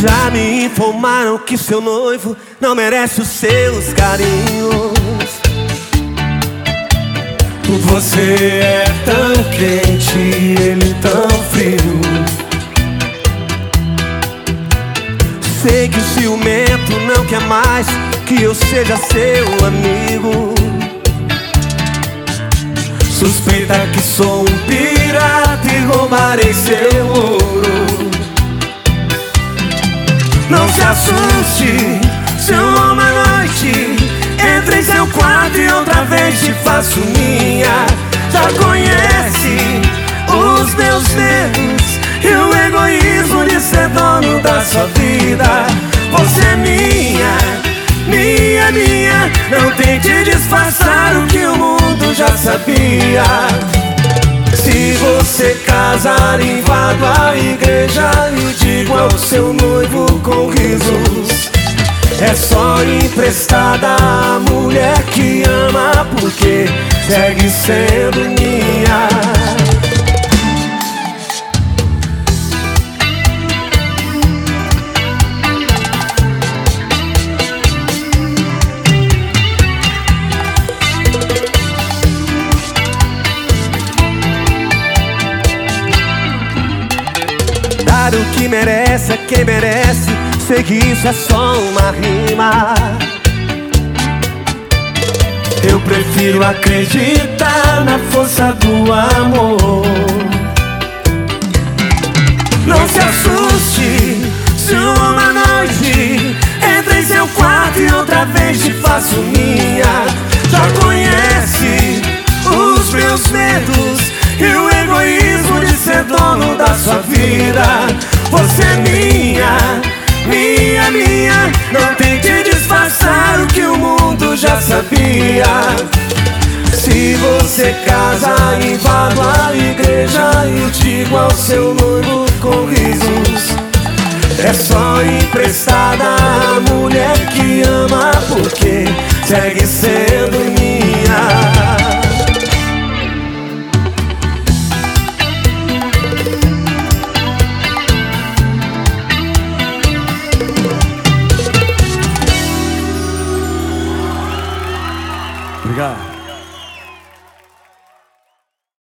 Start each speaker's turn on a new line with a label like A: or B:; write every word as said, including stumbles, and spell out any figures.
A: Já me informaram que seu noivo não merece os seus carinhos.
B: Você é tão quente, ele tão frio.
A: Sei que o ciumento não quer mais que eu seja seu amigo.
B: Suspeita que sou um pirata e roubarei seu ouro.
A: Não se assuste se uma noite entre em seu quarto e outra vez te faço minha. Já conhece os meus medos e o egoísmo de ser dono da sua vida. Você é minha, minha, minha. Não tente disfarçar o que o mundo já sabia. Se você casar, invado a igreja e digo ao seu noivo com risos: é só emprestada a mulher que ama, porque segue sendo minha. Dar o que merece a quem merece, sei que isso é só uma rima.
B: Eu prefiro acreditar na força do amor.
A: Não se assuste se uma noite entre em seu quarto e outra vez te faço minha. Já conhece os meus medos e o egoísmo de ser dono da sua vida. Você é minha, minha, minha. Não tente disfarçar o que o mundo já sabia. Se você casa, invado a igreja e digo ao seu noivo com risos: é só emprestada a mulher que ama, porque segue sendo minha.